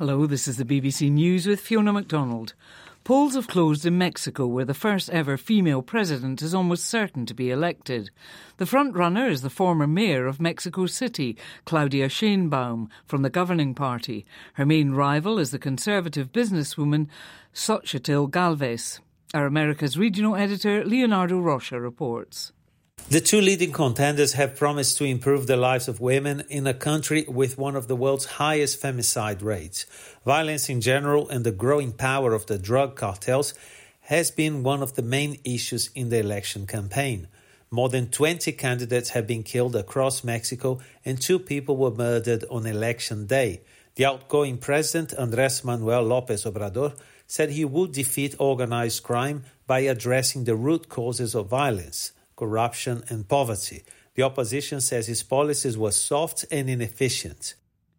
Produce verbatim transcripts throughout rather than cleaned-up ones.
Hello, this is the B B C News with Fiona MacDonald. Polls have closed in Mexico, where the first ever female president is almost certain to be elected. The front-runner is the former mayor of Mexico City, Claudia Sheinbaum, from the governing party. Her main rival is the conservative businesswoman Xochitl Galvez. Our America's regional editor, Leonardo Rocha, reports. The two leading contenders have promised to improve the lives of women in a country with one of the world's highest femicide rates. Violence in general and the growing power of the drug cartels has been one of the main issues in the election campaign. More than twenty candidates have been killed across Mexico and two people were murdered on election day. The outgoing president, Andrés Manuel López Obrador, said he would defeat organized crime by addressing the root causes of violence, corruption and poverty. The opposition says his policies were soft and inefficient.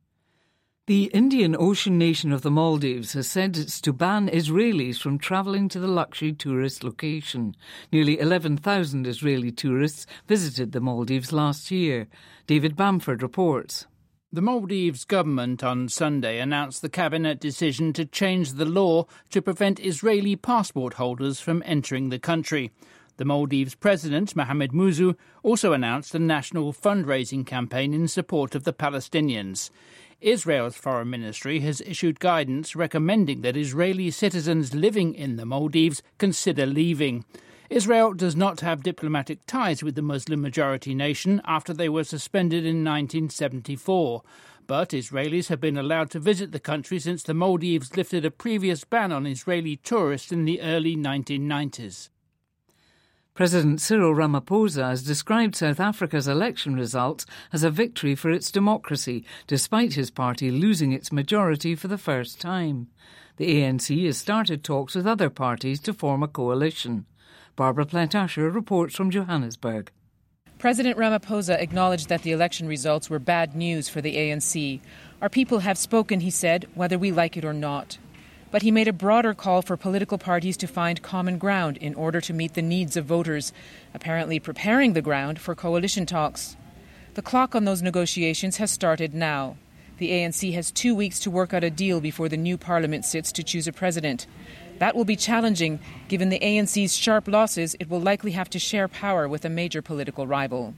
The Indian Ocean nation of the Maldives has said it's to ban Israelis from travelling to the luxury tourist location. Nearly eleven thousand Israeli tourists visited the Maldives last year. David Bamford reports. The Maldives government on Sunday announced the cabinet decision to change the law to prevent Israeli passport holders from entering the country. The Maldives president, Mohamed Muizzu, also announced a national fundraising campaign in support of the Palestinians. Israel's foreign ministry has issued guidance recommending that Israeli citizens living in the Maldives consider leaving. Israel does not have diplomatic ties with the Muslim-majority nation after they were suspended in nineteen seventy-four. But Israelis have been allowed to visit the country since the Maldives lifted a previous ban on Israeli tourists in the early nineteen nineties. President Cyril Ramaphosa has described South Africa's election results as a victory for its democracy, despite his party losing its majority for the first time. The A N C has started talks with other parties to form a coalition. Barbara Plantasher reports from Johannesburg. President Ramaphosa acknowledged that the election results were bad news for the A N C. Our people have spoken, he said, whether we like it or not. But he made a broader call for political parties to find common ground in order to meet the needs of voters, apparently preparing the ground for coalition talks. The clock on those negotiations has started now. The A N C has two weeks to work out a deal before the new parliament sits to choose a president. That will be challenging. Given the A N C's sharp losses, it will likely have to share power with a major political rival.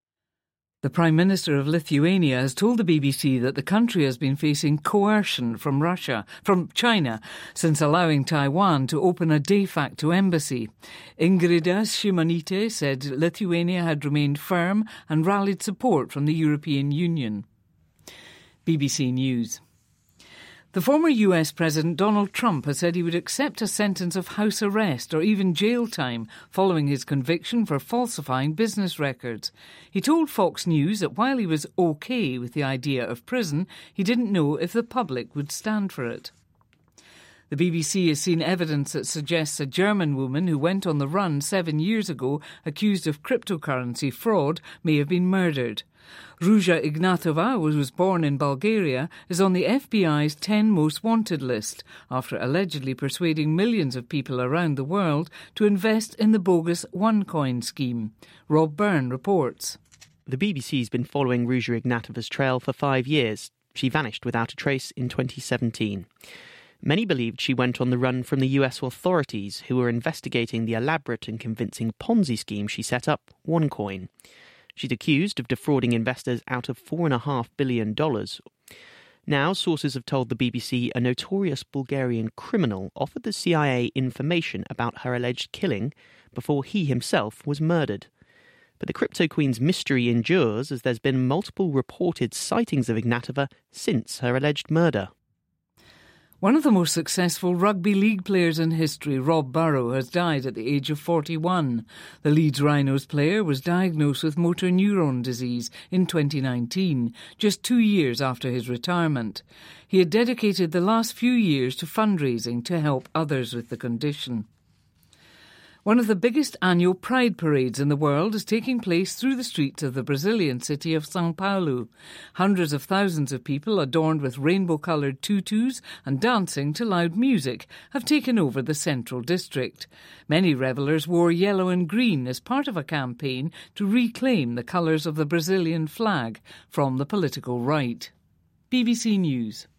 The Prime Minister of Lithuania has told the B B C that the country has been facing coercion from Russia, from China, since allowing Taiwan to open a de facto embassy. Ingrida Šimonytė said Lithuania had remained firm and rallied support from the European Union. B B C News. The former U S President Donald Trump has said he would accept a sentence of house arrest or even jail time following his conviction for falsifying business records. He told Fox News that while he was okay with the idea of prison, he didn't know if the public would stand for it. The B B C has seen evidence that suggests a German woman who went on the run seven years ago accused of cryptocurrency fraud may have been murdered. Ruja Ignatova, who was born in Bulgaria, is on the F B I's ten most wanted list after allegedly persuading millions of people around the world to invest in the bogus OneCoin scheme. Rob Byrne reports. The B B C's been following Ruja Ignatova's trail for five years. She vanished without a trace in twenty seventeen. Many believed she went on the run from the U S authorities, who were investigating the elaborate and convincing Ponzi scheme she set up, OneCoin. She's accused of defrauding investors out of four point five billion dollars. Now, sources have told the B B C a notorious Bulgarian criminal offered the C I A information about her alleged killing before he himself was murdered. But the crypto queen's mystery endures as there's been multiple reported sightings of Ignatova since her alleged murder. One of the most successful rugby league players in history, Rob Burrow, has died at the age of forty-one. The Leeds Rhinos player was diagnosed with motor neuron disease in twenty nineteen, just two years after his retirement. He had dedicated the last few years to fundraising to help others with the condition. One of the biggest annual pride parades in the world is taking place through the streets of the Brazilian city of São Paulo. Hundreds of thousands of people adorned with rainbow-coloured tutus and dancing to loud music have taken over the central district. Many revellers wore yellow and green as part of a campaign to reclaim the colours of the Brazilian flag from the political right. B B C News.